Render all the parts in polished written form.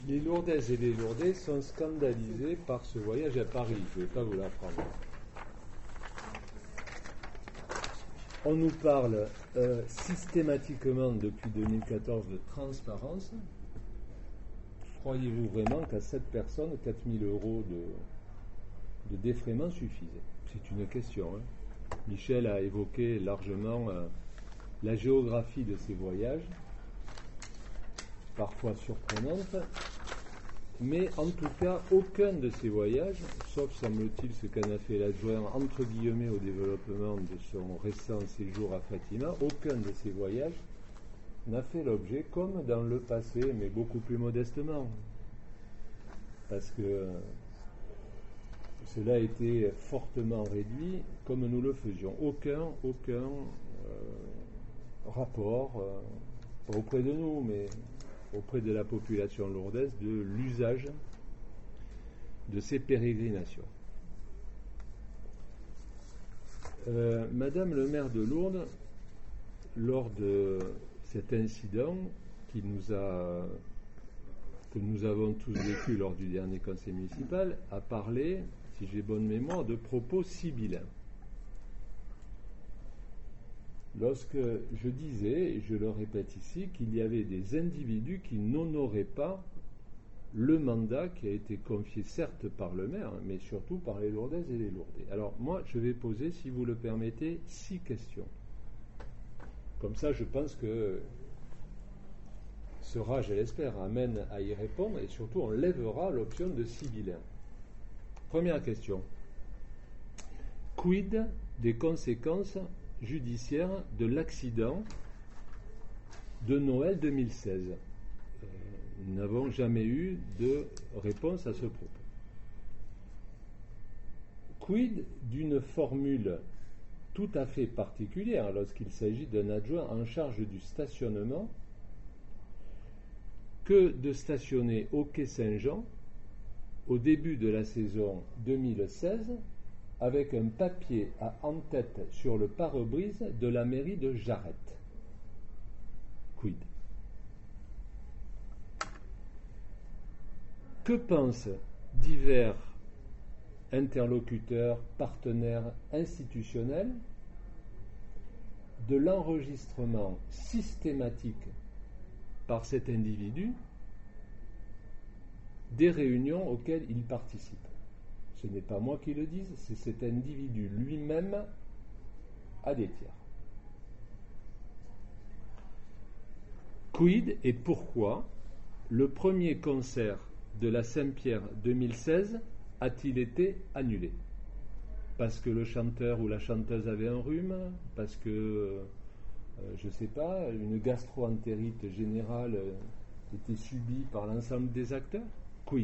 Les Lourdaises et les Lourdais sont scandalisés par ce voyage à Paris. Je ne vais pas vous l'apprendre. On nous parle systématiquement depuis 2014 de transparence. Croyez-vous vraiment qu'à cette personne, 4 000 euros de défraiement suffisent? C'est une question. Michel a évoqué largement la géographie de ces voyages, parfois surprenante, mais en tout cas, aucun de ces voyages, sauf semble-t-il ce qu'en a fait l'adjoint entre guillemets au développement de son récent séjour à Fatima, aucun de ces voyages n'a fait l'objet, comme dans le passé, mais beaucoup plus modestement, parce que cela a été fortement réduit, comme nous le faisions. Aucun rapport, pas auprès de nous, mais auprès de la population lourdaise, de l'usage de ces pérégrinations. Madame le maire de Lourdes, lors de cet incident que nous avons tous vécu lors du dernier conseil municipal, a parlé, si j'ai bonne mémoire, de propos sibyllins. Lorsque je disais, et je le répète ici, qu'il y avait des individus qui n'honoraient pas le mandat qui a été confié certes par le maire, mais surtout par les Lourdaises et les Lourdais. Alors moi, je vais poser, si vous le permettez, 6 questions. Comme ça, je pense que sera, je l'espère, amène à y répondre, et surtout on lèvera l'option de sibyllin. Première question. Quid des conséquences judiciaire de l'accident de Noël 2016. Nous n'avons jamais eu de réponse à ce propos. Quid d'une formule tout à fait particulière lorsqu'il s'agit d'un adjoint en charge du stationnement que de stationner au quai Saint-Jean au début de la saison 2016 avec un papier à en-tête sur le pare-brise de la mairie de Jarret. Quid? Que pensent divers interlocuteurs, partenaires institutionnels de l'enregistrement systématique par cet individu des réunions auxquelles il participe? Ce n'est pas moi qui le dise, c'est cet individu lui-même à des tiers. Quid et pourquoi le premier concert de la Saint-Pierre 2016 a-t-il été annulé? Parce que le chanteur ou la chanteuse avait un rhume? Parce que, je ne sais pas, une gastro-entérite générale était subie par l'ensemble des acteurs? Quid?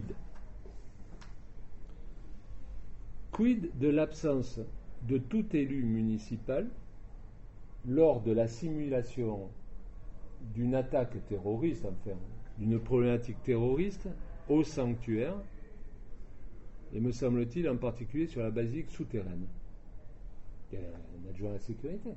Quid de l'absence de tout élu municipal lors de la simulation d'une attaque terroriste, enfin, d'une problématique terroriste au sanctuaire, et me semble-t-il en particulier sur la basilique souterraine? Il y a un adjoint à la sécurité.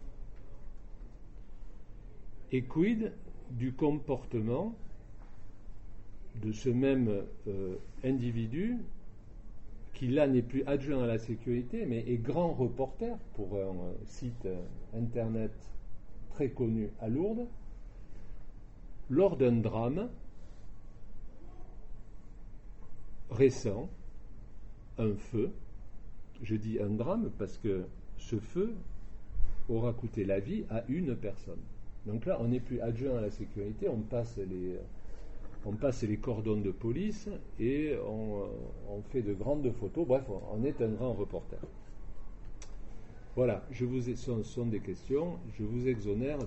Et quid du comportement de ce même individu qui là n'est plus adjoint à la sécurité, mais est grand reporter pour un site internet très connu à Lourdes, lors d'un drame récent, un feu. Je dis un drame parce que ce feu aura coûté la vie à une personne. Donc là, on n'est plus adjoint à la sécurité, on passe les cordons de police et on fait de grandes photos. Bref, on est un grand reporter. Voilà, ce sont des questions. Je vous exonère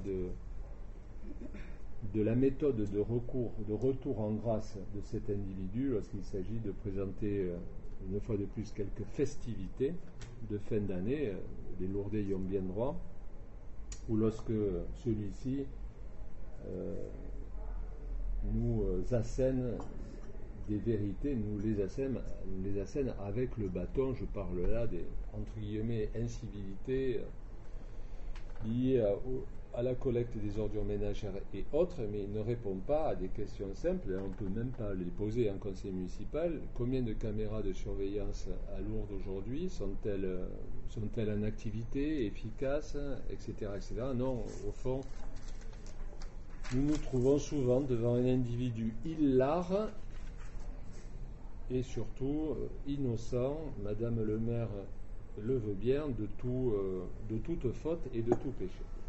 de la méthode de retour en grâce de cet individu lorsqu'il s'agit de présenter une fois de plus quelques festivités de fin d'année. Les Lourdais y ont bien droit. Ou lorsque celui-ci nous assène des vérités, nous les assène avec le bâton. Je parle là des, entre guillemets, incivilités liées à la collecte des ordures ménagères et autres, mais il ne répond pas à des questions simples. On ne peut même pas les poser en conseil municipal. Combien de caméras de surveillance à Lourdes aujourd'hui sont-elles en activité, efficaces, etc., etc. Non, au fond, nous nous trouvons souvent devant un individu hilar et surtout innocent. Madame le maire le veut bien, de toute faute et de tout péché.